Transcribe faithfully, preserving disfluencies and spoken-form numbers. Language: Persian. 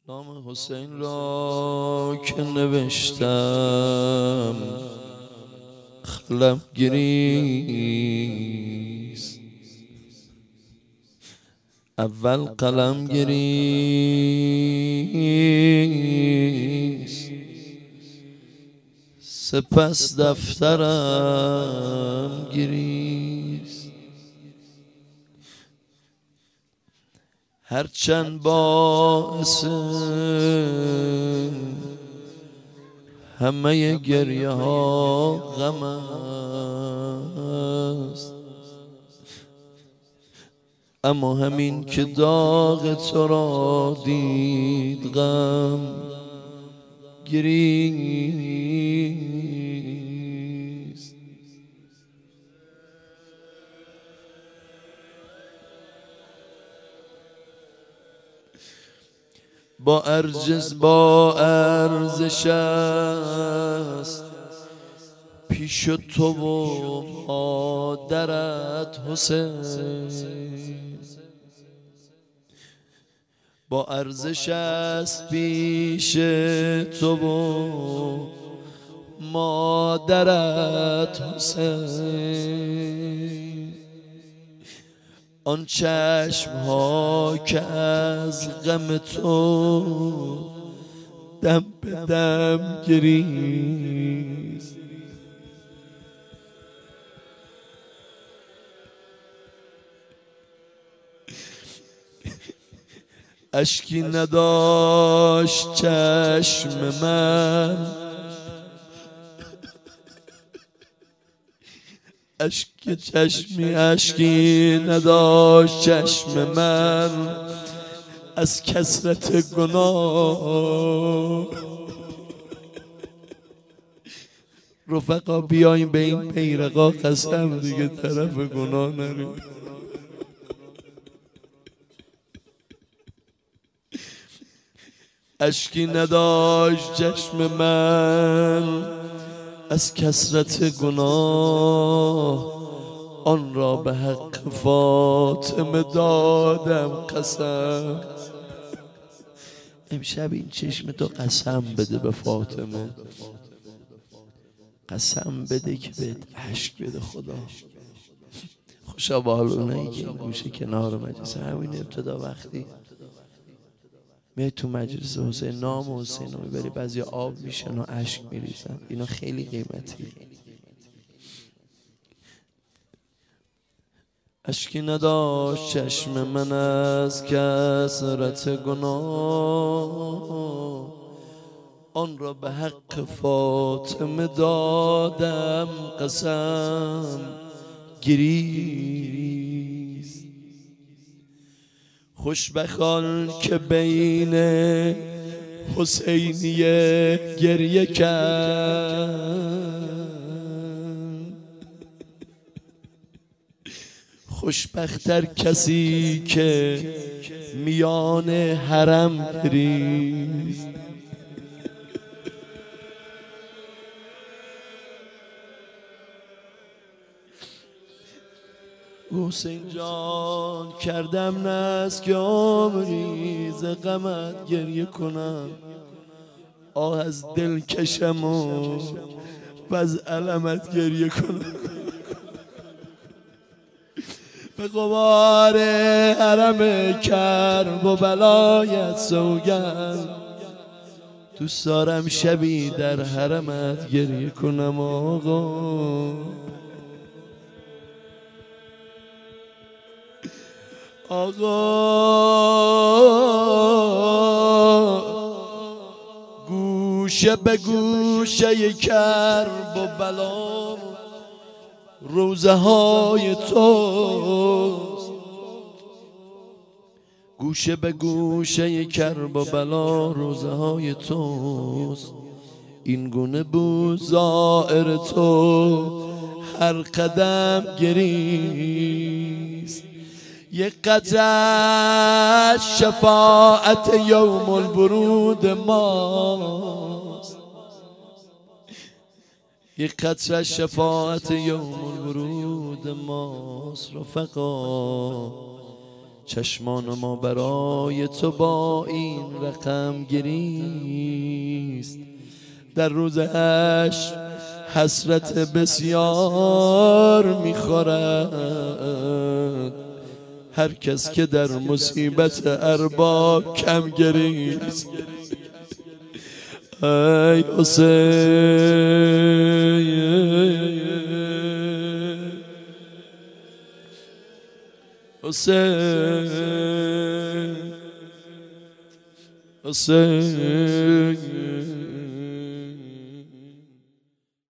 نام حسین را که نوشتم قلم گریست، اول قلم گریست، سپس دفترم گریست. هرچند باعث همه گریه ها غم است، اما همین که داغ تو را دید غم گریست. با ارجز با ارزش است پیش تو و مادرت حسین، با ارزش است پیش تو و مادرت حسین. آن چشم ها که از غم تو دم به دم گریست، اشکی نداشت چشم من، اشک چشمی اشکی نداشت چشم من از کثرت گناه. رفقا بیایم به این پیرقا قسم دیگه طرف گناه نریم. اشکی نداشت چشم من از کثرت گناه، آن را به حق فاطمه دادم قسم. امشب این چشم تو قسم بده به فاطمه، قسم بده که بهت اشک بده. خدا خوشا به حال اونایی که این گوشه کنار مجلس همین ابتدا وقتی می تو مجلس حسین نام حسین رو میبری بعضی آب میشن و اشک میریزن، اینا خیلی قیمتی. اشکی نداشت چشم من از کثرت گناه، آن را به حق فاطمه دادم قسم گریست. خوشبخان که بین حسینیه گریه کرد، خوشبختر کسی که میان حرم گریست. حسین جان کردم نست که عمری ز غمت گریه کنم، آه از دل کشم و از علمت گریه کنم. به غبار حرم کرب و بلایت سوگند، دوست دارم شبی در حرمت گریه کنم. آقا آقا گوشه به گوشه کرب و بلا روزه های توست، گوشه به گوشه کرب و بلا روزه های توست. این گونه بود زائر تو هر قدم گریست. یک قطره شفاعت یوم الورود ماست، یک قطره شفاعت یوم الورود ماست. رفقا چشمان ما برای تو با این رقم گریست. در روز حشر حسرت بسیار میخورد هر کس که در مصیبت ارباب کم گریست. ای حسین حسین حسین